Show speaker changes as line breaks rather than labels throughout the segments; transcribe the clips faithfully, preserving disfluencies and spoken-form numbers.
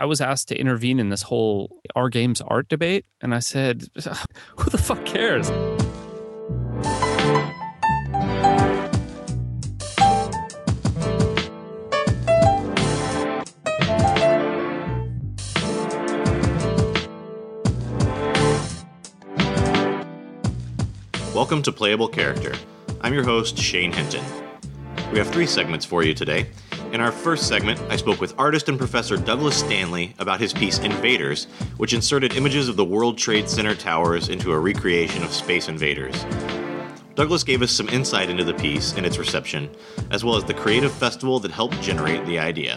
I was asked to intervene in this whole Our Games art debate. And I said, who the fuck cares?
Welcome to Playable Character. I'm your host, Shane Hinton. We have three segments for you today. In our first segment, I spoke with artist and professor Douglas Stanley about his piece Invaders, which inserted images of the World Trade Center towers into a recreation of Space Invaders. Douglas gave us some insight into the piece and its reception, as well as the creative festival that helped generate the idea.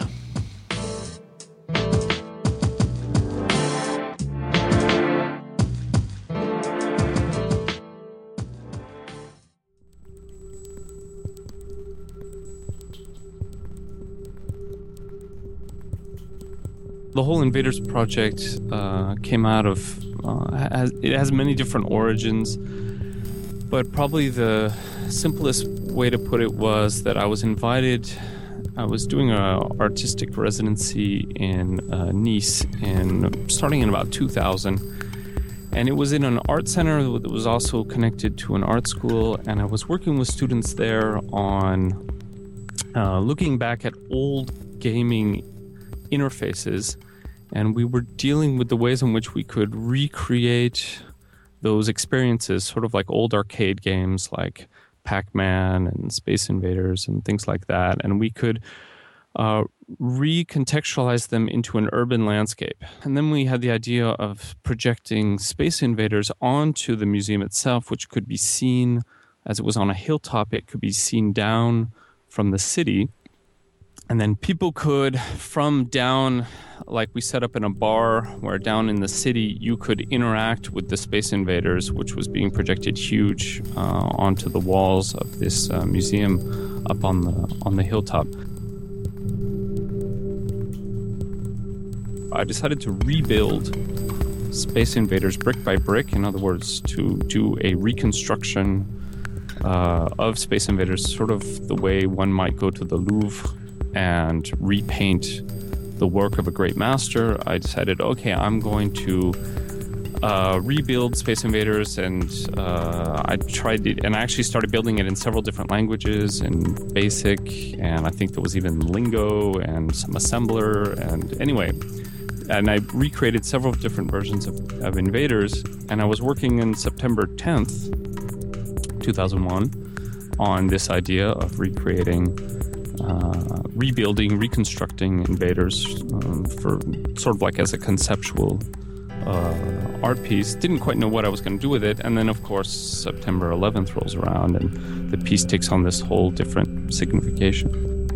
The whole Invaders project uh, came out of, uh, has, it has many different origins, but probably the simplest way to put it was that I was invited, I was doing an artistic residency in uh, Nice in, starting in about two thousand, and it was in an art center that was also connected to an art school, and I was working with students there on uh, looking back at old gaming interfaces, and we were dealing with the ways in which we could recreate those experiences, sort of like old arcade games like Pac-Man and Space Invaders and things like that, and we could uh, recontextualize them into an urban landscape. And then we had the idea of projecting Space Invaders onto the museum itself, which could be seen, as it was on a hilltop, it could be seen down from the city. And then people could, from down, like we set up in a bar where down in the city, you could interact with the Space Invaders, which was being projected huge uh, onto the walls of this uh, museum up on the on the hilltop. I decided to rebuild Space Invaders brick by brick. In other words, to do a reconstruction uh, of Space Invaders, sort of the way one might go to the Louvre and repaint the work of a great master. I decided, okay, I'm going to uh, rebuild Space Invaders, and uh, I tried it, and I actually started building it in several different languages, in BASIC, and I think there was even Lingo and some assembler, and anyway, and I recreated several different versions of, of Invaders, and I was working in September tenth, two thousand one on this idea of recreating Uh, rebuilding, reconstructing Invaders um, for sort of like as a conceptual uh, art piece. Didn't quite know what I was going to do with it. And then, of course, September eleventh rolls around and the piece takes on this whole different signification.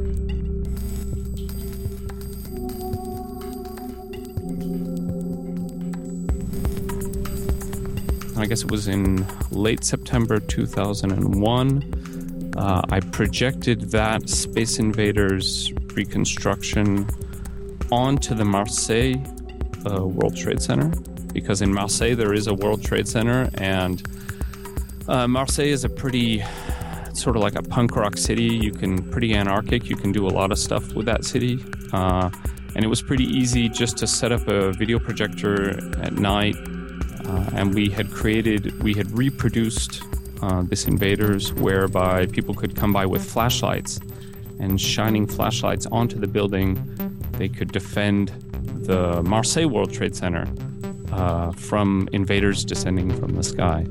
I guess it was in late September two thousand one. Uh, I projected that Space Invaders reconstruction onto the Marseille uh, World Trade Center, because in Marseille there is a World Trade Center, and uh, Marseille is a pretty sort of like a punk rock city. You can pretty anarchic. You can do a lot of stuff with that city, uh, and it was pretty easy just to set up a video projector at night, uh, and we had created, we had reproduced. Uh, this Invaders, whereby people could come by with flashlights and shining flashlights onto the building. They could defend the Marseille World Trade Center uh, from invaders descending from the sky.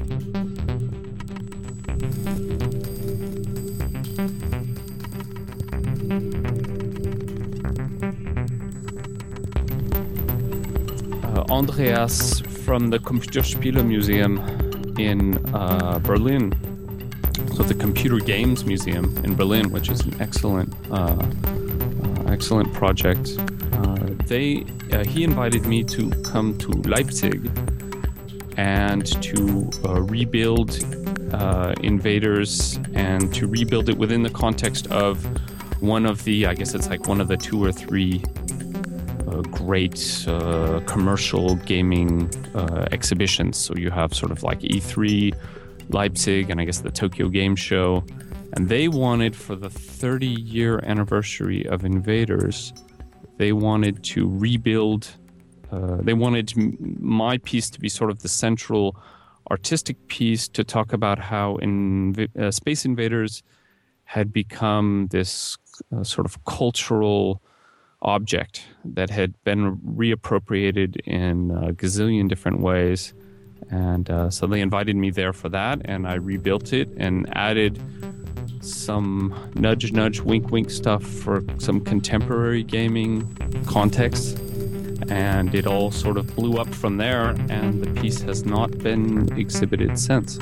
Uh, Andreas from the Computerspiele Museum in uh, Berlin, so the Computer Games Museum in Berlin, which is an excellent, uh, uh, excellent project. Uh, they, uh, he invited me to come to Leipzig and to uh, rebuild uh, Invaders, and to rebuild it within the context of one of the, I guess it's like one of the two or three uh, great uh, commercial gaming uh, exhibitions. So you have sort of like E three, Leipzig, and I guess the Tokyo Game Show. And they wanted, for the thirty-year anniversary of Invaders, they wanted to rebuild. Uh, they wanted my piece to be sort of the central artistic piece to talk about how in, uh, Space Invaders had become this uh, sort of cultural object that had been reappropriated in a gazillion different ways. And uh, so they invited me there for that, and I rebuilt it and added some nudge, nudge, wink, wink stuff for some contemporary gaming context. And it all sort of blew up from there, and the piece has not been exhibited since.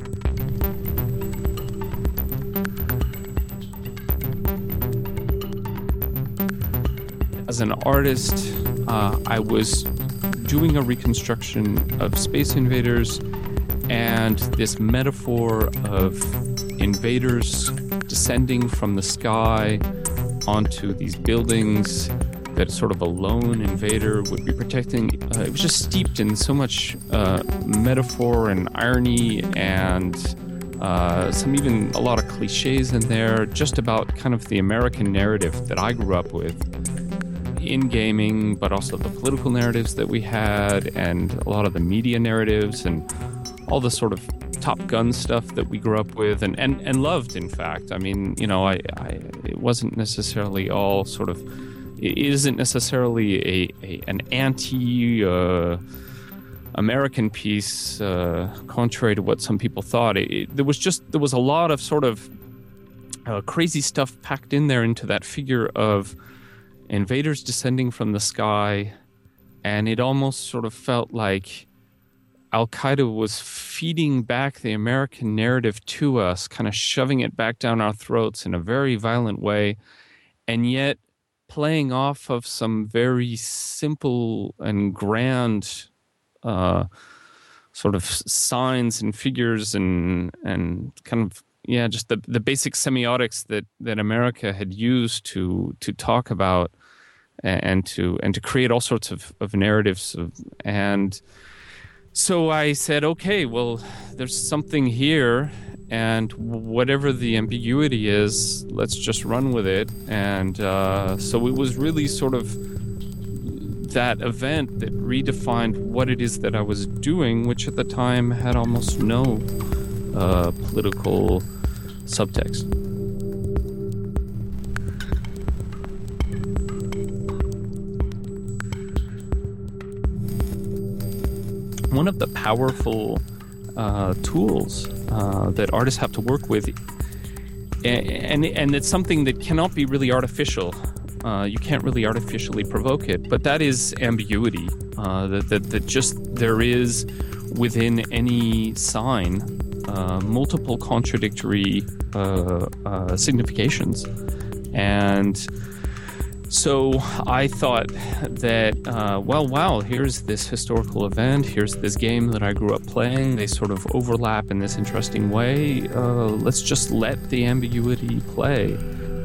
As an artist, uh, I was doing a reconstruction of Space Invaders, and this metaphor of invaders descending from the sky onto these buildings that sort of a lone invader would be protecting. Uh, it was just steeped in so much uh, metaphor and irony, and uh, some even a lot of cliches in there, just about kind of the American narrative that I grew up with in gaming, but also the political narratives that we had, and a lot of the media narratives, and all the sort of Top Gun stuff that we grew up with and, and, and loved, in fact. I mean, you know, I, I it wasn't necessarily all sort of It isn't necessarily a, a an anti uh, American piece, uh, contrary to what some people thought. It, it, there was just there was a lot of sort of uh, crazy stuff packed in there into that figure of invaders descending from the sky, and it almost sort of felt like Al-Qaeda was feeding back the American narrative to us, kind of shoving it back down our throats in a very violent way, and yet playing off of some very simple and grand uh, sort of signs and figures and and kind of, yeah, just the, the basic semiotics that, that America had used to to talk about and to and to create all sorts of, of narratives. Of, and so I said, okay, well, there's something here, and whatever the ambiguity is, let's just run with it. And uh, so it was really sort of that event that redefined what it is that I was doing, which at the time had almost no uh, political subtext. One of the powerful uh, tools uh, that artists have to work with, and, and and it's something that cannot be really artificial. Uh, you can't really artificially provoke it, but that is ambiguity. Uh, that, that that just there is within any sign uh, multiple contradictory uh, uh, significations, and so I thought that, uh, well, wow, here's this historical event, here's this game that I grew up playing, they sort of overlap in this interesting way, uh, let's just let the ambiguity play.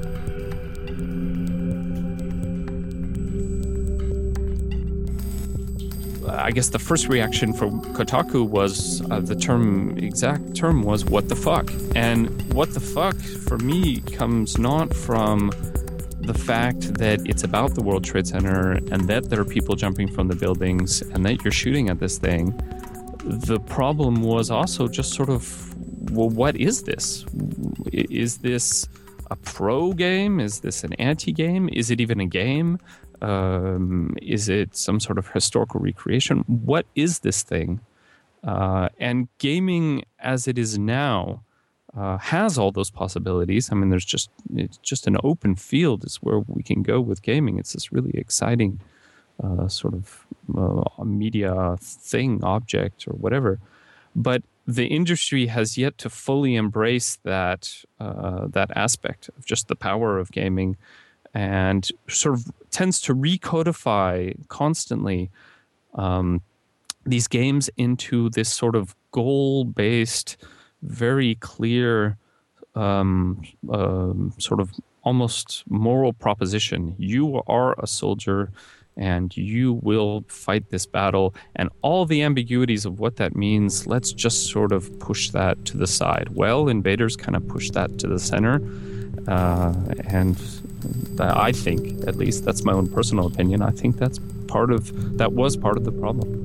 I guess the first reaction from Kotaku was, uh, the term, exact term was, what the fuck? And what the fuck, for me, comes not from the fact that it's about the World Trade Center and that there are people jumping from the buildings and that you're shooting at this thing. The problem was also just sort of, well, what is this? Is this a pro game? Is this an anti-game? Is it even a game? Um, is it some sort of historical recreation? What is this thing? Uh, and gaming as it is now Uh, has all those possibilities. I mean, there's just it's just an open field is where we can go with gaming. It's this really exciting uh, sort of uh, media thing, object, or whatever. But the industry has yet to fully embrace that uh, that aspect of just the power of gaming, and sort of tends to recodify constantly um, these games into this sort of goal-based, very clear um, um, sort of almost moral proposition. You are a soldier and you will fight this battle, and all the ambiguities of what that means, let's just sort of push that to the side. Well, Invaders kind of push that to the center, uh, and I think, at least, that's my own personal opinion. I think that's part of that was part of the problem.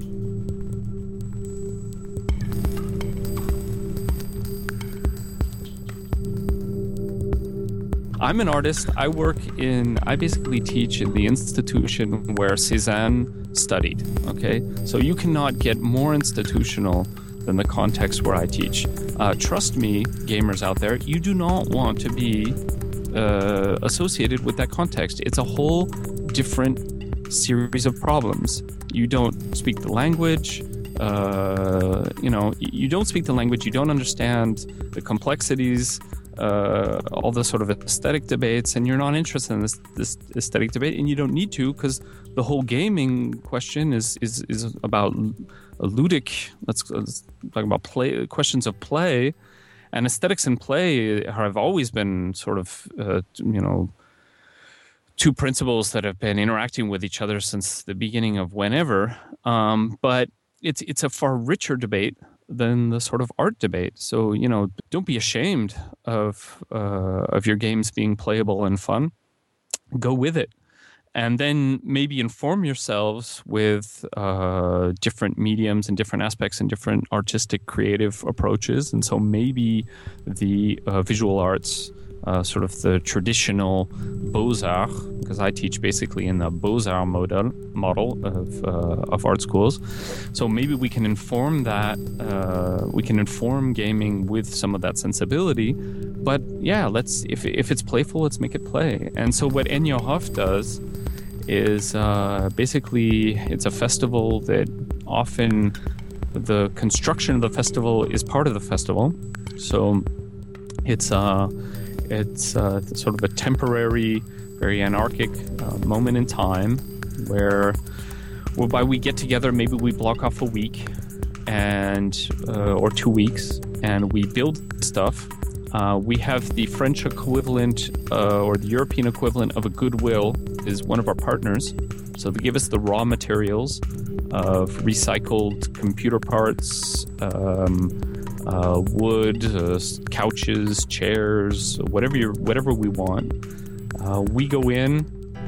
I'm an artist. I work in, I basically teach in the institution where Cézanne studied, okay? So you cannot get more institutional than the context where I teach. Uh, trust me, gamers out there, you do not want to be uh, associated with that context. It's a whole different series of problems. You don't speak the language, uh, you know, you don't speak the language, you don't understand the complexities, Uh, all the sort of aesthetic debates, and you're not interested in this, this aesthetic debate, and you don't need to, because the whole gaming question is is, is about a ludic. Let's, let's talk about play questions of play, and aesthetics in play have always been sort of uh, you know two principles that have been interacting with each other since the beginning of whenever. Um, but it's it's a far richer debate than the sort of art debate. So, you know, don't be ashamed of uh, of your games being playable and fun. Go with it. And then maybe inform yourselves with uh, different mediums and different aspects and different artistic creative approaches. And so maybe the uh, visual arts, uh, sort of the traditional Beaux-Arts, because I teach basically in the Beaux-Arts model, model of, uh, of art schools. So maybe we can inform that, uh, we can inform gaming with some of that sensibility. But yeah, let's, if, if it's playful, let's make it play. And so what Enya Hof does is uh, basically it's a festival that often the construction of the festival is part of the festival. So it's uh, it's uh, sort of a temporary, very anarchic uh, moment in time where whereby we get together. Maybe we block off a week and uh, or two weeks and we build stuff. Uh, we have the French equivalent uh, or the European equivalent of a Goodwill is one of our partners. So they give us the raw materials of recycled computer parts, um, uh, wood, uh, couches, chairs, whatever you whatever we want. Uh, we go in,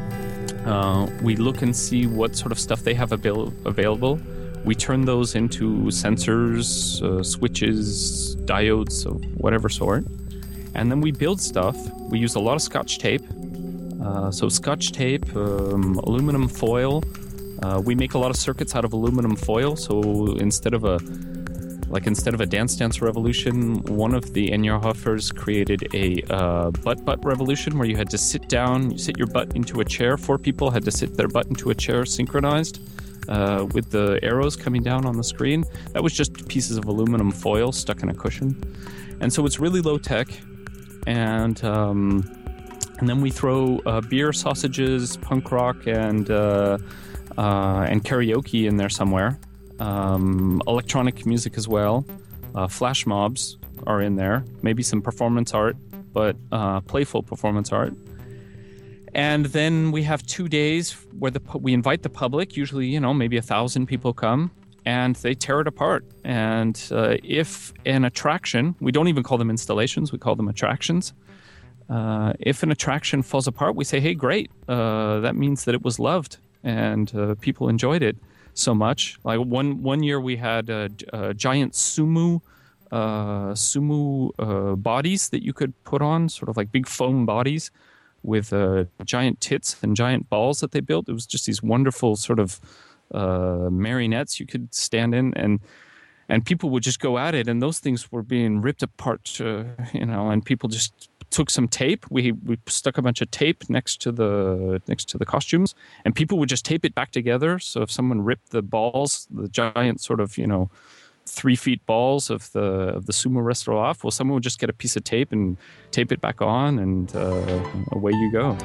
uh, we look and see what sort of stuff they have avail- available. We turn those into sensors, uh, switches, diodes of whatever sort. And then we build stuff. We use a lot of Scotch tape. Uh, so Scotch tape, um, aluminum foil. Uh, we make a lot of circuits out of aluminum foil. So instead of a like instead of a Dance Dance Revolution, one of the Enya Hofers created a uh, butt butt revolution where you had to sit down, you sit your butt into a chair. Four people had to sit their butt into a chair synchronized. Uh, with the arrows coming down on the screen. That was just pieces of aluminum foil stuck in a cushion. And so it's really low tech. And um, and then we throw uh, beer, sausages, punk rock, and uh, uh, and karaoke in there somewhere. Um, electronic music as well. Uh, flash mobs are in there. Maybe some performance art, but uh, playful performance art. And then we have two days where the we invite the public, usually, you know, maybe a thousand people come, and they tear it apart. And uh, if an attraction, we don't even call them installations, we call them attractions. Uh, if an attraction falls apart, we say, hey, great. Uh, that means that it was loved and uh, people enjoyed it so much. Like one one year we had a, a giant sumo, uh, sumo uh, bodies that you could put on, sort of like big foam bodies, with uh, giant tits and giant balls that they built. It was just these wonderful sort of uh, marionettes you could stand in, and and people would just go at it, and those things were being ripped apart, uh, you know, and people just took some tape. We we stuck a bunch of tape next to the next to the costumes, and people would just tape it back together. So if someone ripped the balls, the giant sort of, you know, three feet balls of the of the sumo wrestler off, well, someone would just get a piece of tape and tape it back on, and uh, away you go.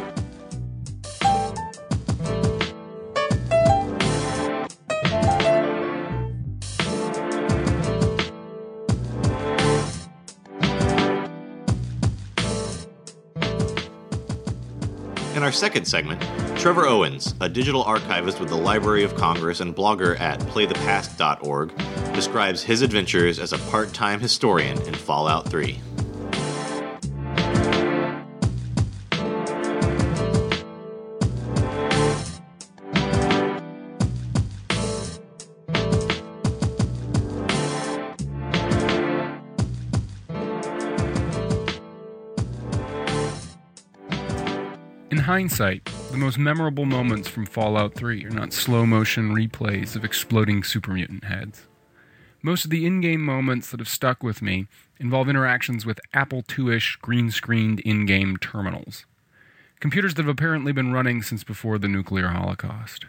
In our second segment, Trevor Owens, a digital archivist with the Library of Congress and blogger at play the past dot org, describes his adventures as a part-time historian in Fallout three.
hindsight, the most memorable moments from Fallout three are not slow-motion replays of exploding super mutant heads. Most of the in-game moments that have stuck with me involve interactions with Apple two-ish green-screened in-game terminals. Computers that have apparently been running since before the nuclear holocaust.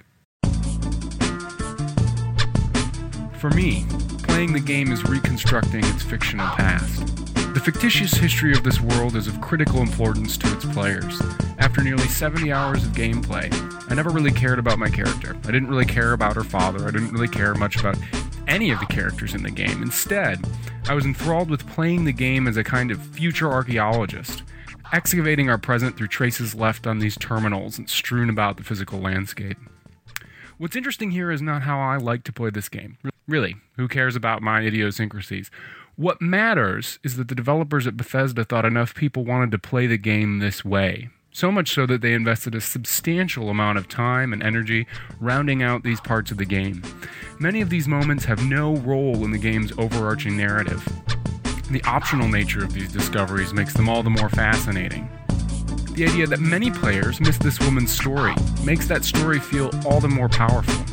For me, playing the game is reconstructing its fictional past. The fictitious history of this world is of critical importance to its players. After nearly seventy hours of gameplay, I never really cared about my character. I didn't really care about her father. I didn't really care much about any of the characters in the game. Instead, I was enthralled with playing the game as a kind of future archaeologist, excavating our present through traces left on these terminals and strewn about the physical landscape. What's interesting here is not how I like to play this game. Really, who cares about my idiosyncrasies? What matters is that the developers at Bethesda thought enough people wanted to play the game this way. So much so that they invested a substantial amount of time and energy rounding out these parts of the game. Many of these moments have no role in the game's overarching narrative. The optional nature of these discoveries makes them all the more fascinating. The idea that many players miss this woman's story makes that story feel all the more powerful.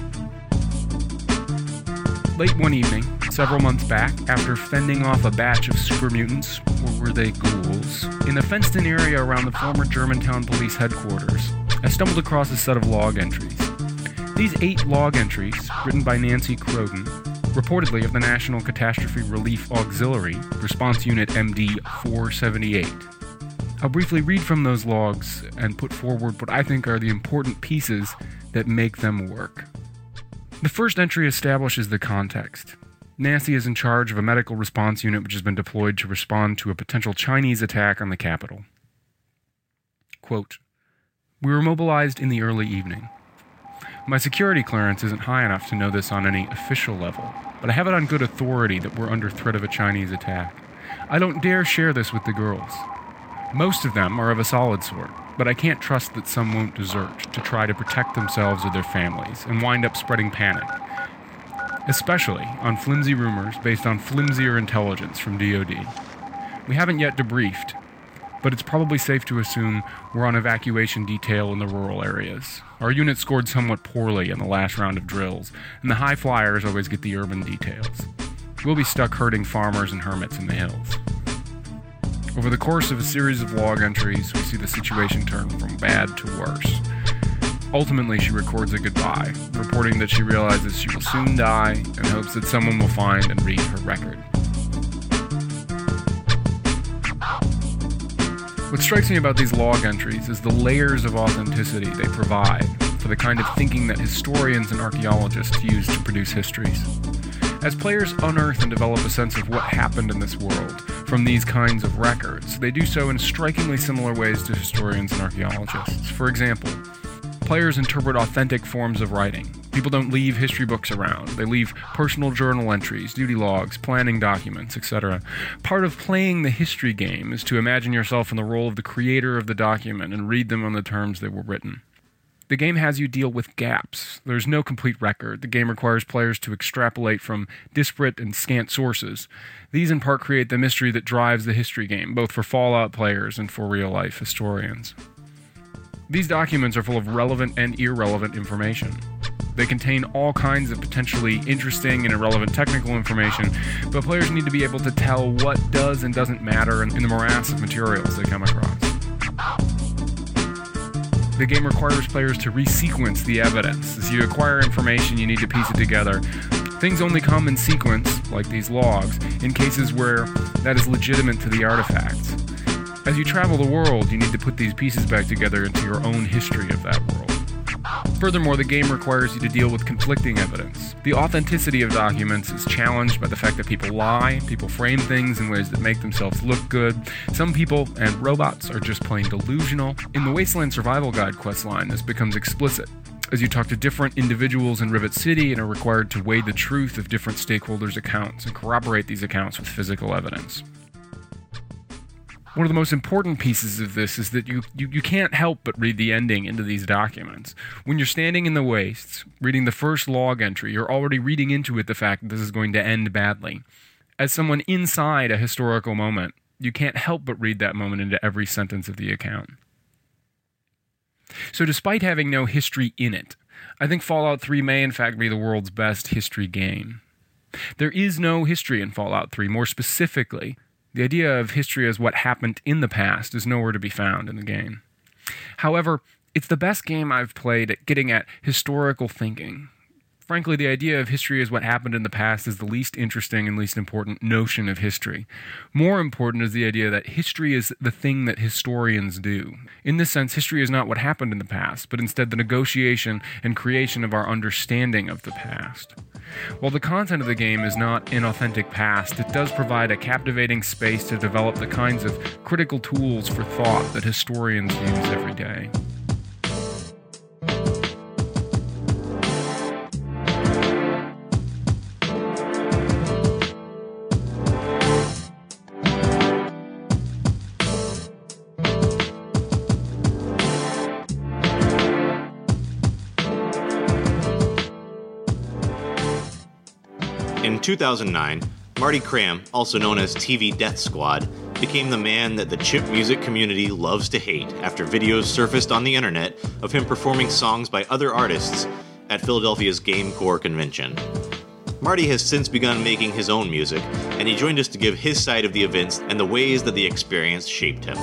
Late one evening, several months back, after fending off a batch of super mutants, or were they ghouls, in a fenced-in area around the former Germantown police headquarters, I stumbled across a set of log entries. These eight log entries, written by Nancy Croden, reportedly of the National Catastrophe Relief Auxiliary, Response Unit M D four seventy-eight. I'll briefly read from those logs and put forward what I think are the important pieces that make them work. The first entry establishes the context. Nancy is in charge of a medical response unit which has been deployed to respond to a potential Chinese attack on the capital. Quote, "We were mobilized in the early evening. My security clearance isn't high enough to know this on any official level, but I have it on good authority that we're under threat of a Chinese attack. I don't dare share this with the girls. Most of them are of a solid sort, but I can't trust that some won't desert to try to protect themselves or their families and wind up spreading panic, especially on flimsy rumors based on flimsier intelligence from D O D. We haven't yet debriefed, but it's probably safe to assume we're on evacuation detail in the rural areas. Our unit scored somewhat poorly in the last round of drills, and the high flyers always get the urban details. We'll be stuck herding farmers and hermits in the hills." Over the course of a series of log entries, we see the situation turn from bad to worse. Ultimately, she records a goodbye, reporting that she realizes she will soon die and hopes that someone will find and read her record. What strikes me about these log entries is the layers of authenticity they provide for the kind of thinking that historians and archaeologists use to produce histories. As players unearth and develop a sense of what happened in this world from these kinds of records, they do so in strikingly similar ways to historians and archaeologists. For example, players interpret authentic forms of writing. People don't leave history books around. They leave personal journal entries, duty logs, planning documents, et cetera. Part of playing the history game is to imagine yourself in the role of the creator of the document and read them on the terms they were written. The game has you deal with gaps. There's no complete record. The game requires players to extrapolate from disparate and scant sources. These in part create the mystery that drives the history game, both for Fallout players and for real-life historians. These documents are full of relevant and irrelevant information. They contain all kinds of potentially interesting and irrelevant technical information, but players need to be able to tell what does and doesn't matter in the morass of materials they come across. The game requires players to resequence the evidence. As you acquire information, you need to piece it together. Things only come in sequence, like these logs, in cases where that is legitimate to the artifacts. As you travel the world, you need to put these pieces back together into your own history of that world. Furthermore, the game requires you to deal with conflicting evidence. The authenticity of documents is challenged by the fact that people lie, people frame things in ways that make themselves look good. Some people and robots are just plain delusional. In the Wasteland Survival Guide questline, this becomes explicit, as you talk to different individuals in Rivet City and are required to weigh the truth of different stakeholders' accounts and corroborate these accounts with physical evidence. One of the most important pieces of this is that you, you, you can't help but read the ending into these documents. When you're standing in the wastes, reading the first log entry, you're already reading into it the fact that this is going to end badly. As someone inside a historical moment, you can't help but read that moment into every sentence of the account. So despite having no history in it, I think Fallout three may in fact be the world's best history game. There is no history in Fallout three. More specifically, the idea of history as what happened in the past is nowhere to be found in the game. However, it's the best game I've played at getting at historical thinking. Frankly, the idea of history as what happened in the past is the least interesting and least important notion of history. More important is the idea that history is the thing that historians do. In this sense, history is not what happened in the past, but instead the negotiation and creation of our understanding of the past. While the content of the game is not an authentic past, it does provide a captivating space to develop the kinds of critical tools for thought that historians use every day.
In two thousand nine, Marty Cram, also known as T V Death Squad, became the man that the chip music community loves to hate after videos surfaced on the internet of him performing songs by other artists at Philadelphia's GameCore convention. Marty has since begun making his own music, and he joined us to give his side of the events and the ways that the experience shaped him.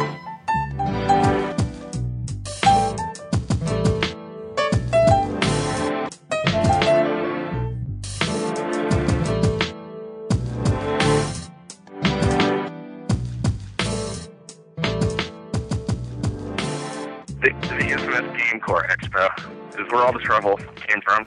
GameCore Expo is where all the struggle came from.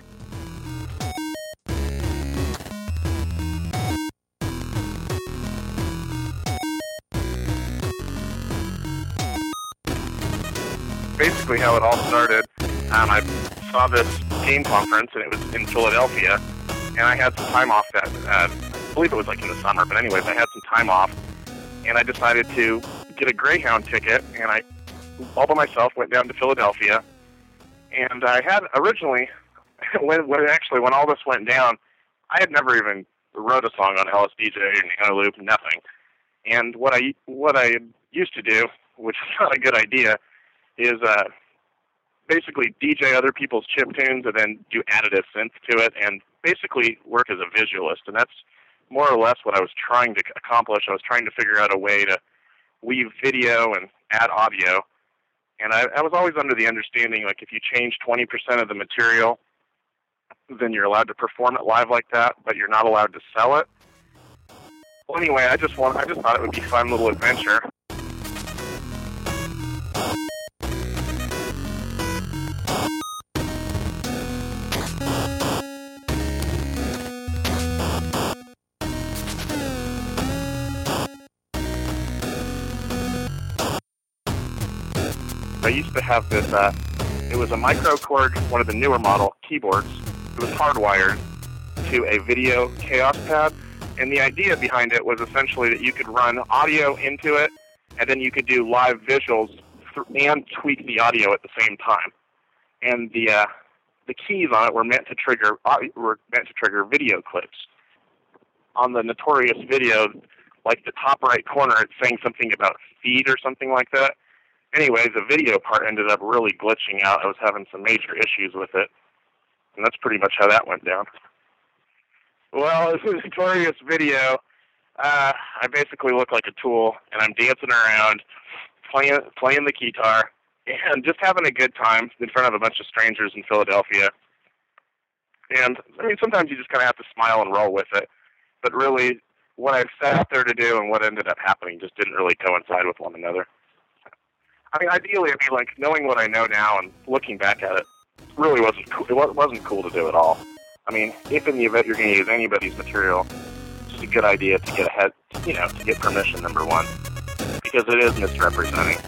Basically how it all started, um, I saw this game conference and it was in Philadelphia, and I had some time off that, uh, I believe it was like in the summer, but anyways, I had some time off, and I decided to get a Greyhound ticket, and I all by myself went down to Philadelphia. And I had originally, when, when actually when all this went down, I had never even wrote a song on L S D J or Nano Loop, nothing. And what I what I used to do, which is not a good idea, is uh, basically D J other people's chip tunes and then do additive synth to it, and basically work as a visualist. And that's more or less what I was trying to accomplish. I was trying to figure out a way to weave video and add audio. And I, I was always under the understanding, like, if you change twenty percent of the material, then you're allowed to perform it live like that, but you're not allowed to sell it. Well, anyway, I just want, I just thought it would be a fun little adventure. I used to have this, uh, it was a microKORG, one of the newer model keyboards. It was hardwired to a video Chaos pad, and the idea behind it was essentially that you could run audio into it, and then you could do live visuals th- and tweak the audio at the same time. And the uh, the keys on it were meant to trigger were meant to trigger video clips. On the Notorious video, like the top right corner, it's saying something about feed or something like that. Anyways, the video part ended up really glitching out. I was having some major issues with it, and that's pretty much how that went down. Well, this is Notorious video. Uh, I basically look like a tool, and I'm dancing around, playing playing the guitar, and just having a good time in front of a bunch of strangers in Philadelphia. And, I mean, sometimes you just kind of have to smile and roll with it, but really, what I set out there to do and what ended up happening just didn't really coincide with one another. I mean, ideally, I mean, like, knowing what I know now and looking back at it really wasn't cool. It wasn't cool to do at all. I mean, if in the event you're going to use anybody's material, it's just a good idea to get ahead, you know, to get permission, number one, because it is misrepresenting.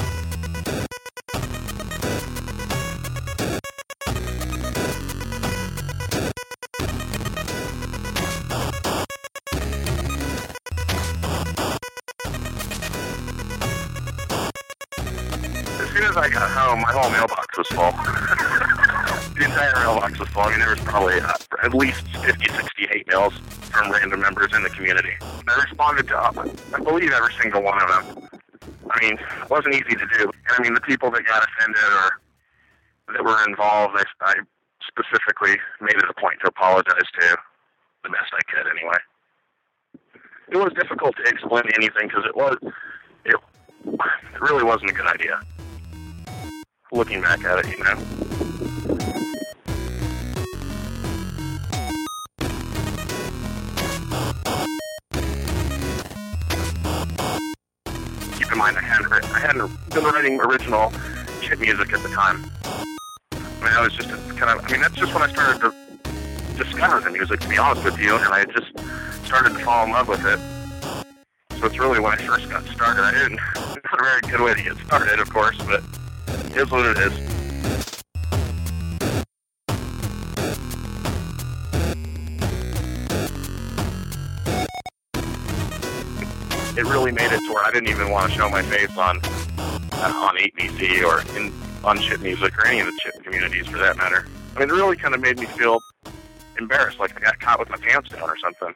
As soon as I got home, my whole mailbox was full. The entire mailbox was full. I mean, there was probably uh, at least fifty, sixty hate mails from random members in the community. I responded to, uh, I believe, every single one of them. I mean, it wasn't easy to do. And I mean, the people that got offended or that were involved, I, I specifically made it a point to apologize to the best I could anyway. It was difficult to explain anything because it was, it, it really wasn't a good idea. Looking back at it, you know. Keep in mind, I hadn't, I hadn't been writing original chip music at the time. I mean, I was just a, kind of, I mean, that's just when I started to discover the music, to be honest with you, and I just started to fall in love with it. So it's really when I first got started. I didn't, not a very good way to get started, of course, but it is what it is. It really made it to where I didn't even want to show my face on uh, on eight B C or in, on chip music or any of the chip communities for that matter. I mean, it really kind of made me feel embarrassed, like I got caught with my pants down or something.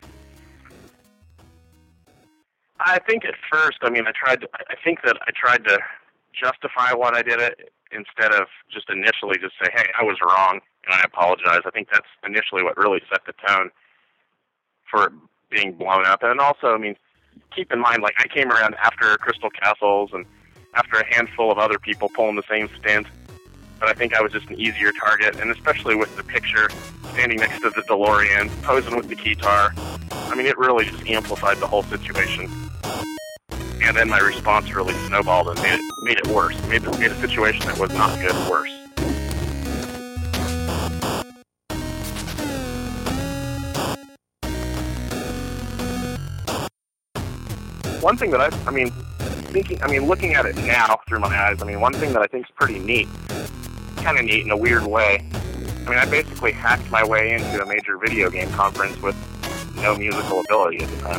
I think at first, I mean, I tried to, I think that I tried to justify what I did it instead of just initially just say, hey, I was wrong and I apologize. I think that's initially what really set the tone for being blown up. And also, I mean, keep in mind, like, I came around after Crystal Castles and after a handful of other people pulling the same stint, but I think I was just an easier target, and especially with the picture standing next to the DeLorean, posing with the guitar. I mean, it really just amplified the whole situation. And then my response really snowballed and made it, made it worse. It made, it made a situation that was not good worse. One thing that I, I mean, thinking, I mean, looking at it now through my eyes, I mean, one thing that I think is pretty neat, kind of neat in a weird way, I mean, I basically hacked my way into a major video game conference with no musical ability at the time.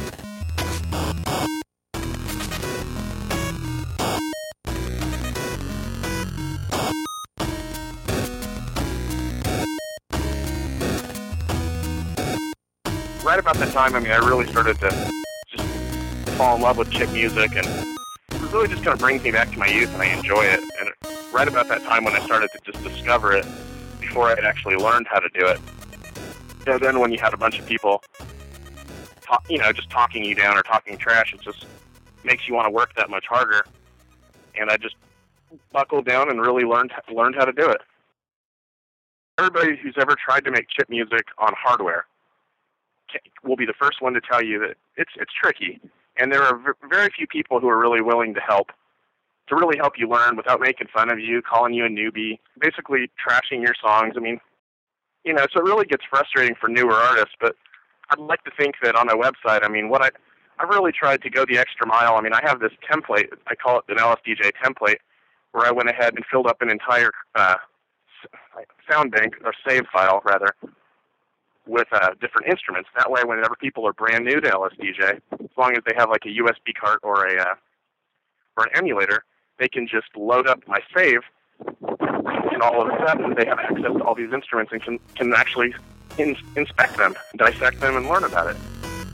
Right about that time, I mean, I really started to just fall in love with chip music, and it really just kind of brings me back to my youth, and I enjoy it. And right about that time when I started to just discover it, before I had actually learned how to do it, and then when you had a bunch of people, talk, you know, just talking you down or talking trash, it just makes you want to work that much harder. And I just buckled down and really learned learned how to do it. Everybody who's ever tried to make chip music on hardware will be the first one to tell you that it's it's tricky, and there are v- very few people who are really willing to help, to really help you learn without making fun of you, calling you a newbie, basically trashing your songs. I mean, you know, so it really gets frustrating for newer artists, but I'd like to think that on my website, I mean, what I, I've really tried to go the extra mile. I mean, I have this template, I call it an L S D J template, where I went ahead and filled up an entire uh, sound bank, or save file, rather, with uh, different instruments. That way, whenever people are brand new to L S D J, as long as they have like a U S B card or a uh, or an emulator, they can just load up my save, and all of a sudden they have access to all these instruments and can can actually in, inspect them, dissect them, and learn about it.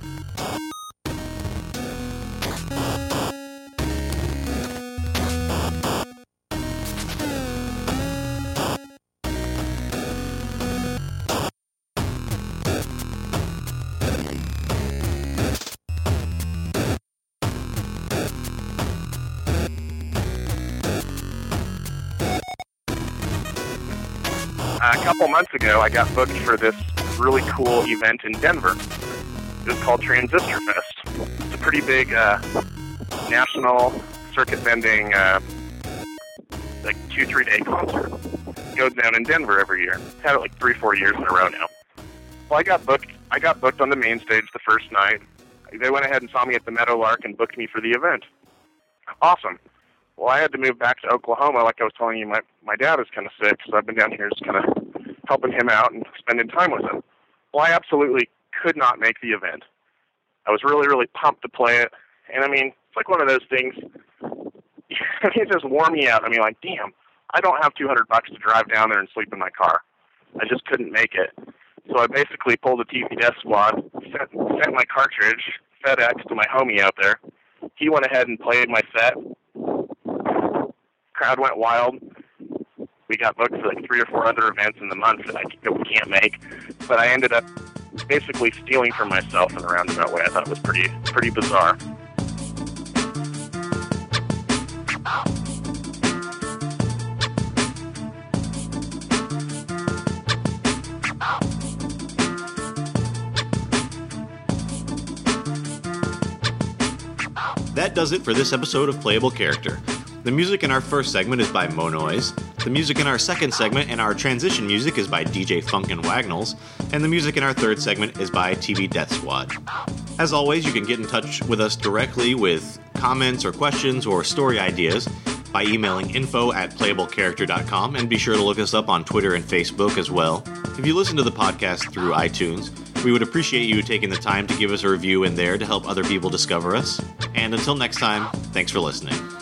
A couple months ago, I got booked for this really cool event in Denver. It was called Transistor Fest. It's a pretty big uh, national circuit-bending, uh, like two, three-day concert. It goes down in Denver every year. I've had it like three, four years in a row now. Well, I got booked. I got booked on the main stage the first night. They went ahead and saw me at the Meadowlark and booked me for the event. Awesome. Well, I had to move back to Oklahoma. Like I was telling you, my, my dad is kind of sick, so I've been down here just kind of helping him out and spending time with him. Well, I absolutely could not make the event. I was really, really pumped to play it. And, I mean, it's like one of those things, it just wore me out. I mean, like, damn, I don't have two hundred bucks to drive down there and sleep in my car. I just couldn't make it. So I basically pulled a T V Death Squad, sent, sent my cartridge, FedEx, to my homie out there. He went ahead and played my set. crowd went wild. We got booked for like three or four other events in the month that, I, that we can't make. But I ended up basically stealing from myself in a roundabout way. I thought it was pretty, pretty bizarre.
That does it for this episode of Playable Character. The music in our first segment is by Monoise. The music in our second segment and our transition music is by D J Funkin' Wagnalls. And the music in our third segment is by T V Death Squad. As always, you can get in touch with us directly with comments or questions or story ideas by emailing info at playable character dot com, and be sure to look us up on Twitter and Facebook as well. If you listen to the podcast through iTunes, we would appreciate you taking the time to give us a review in there to help other people discover us. And until next time, thanks for listening.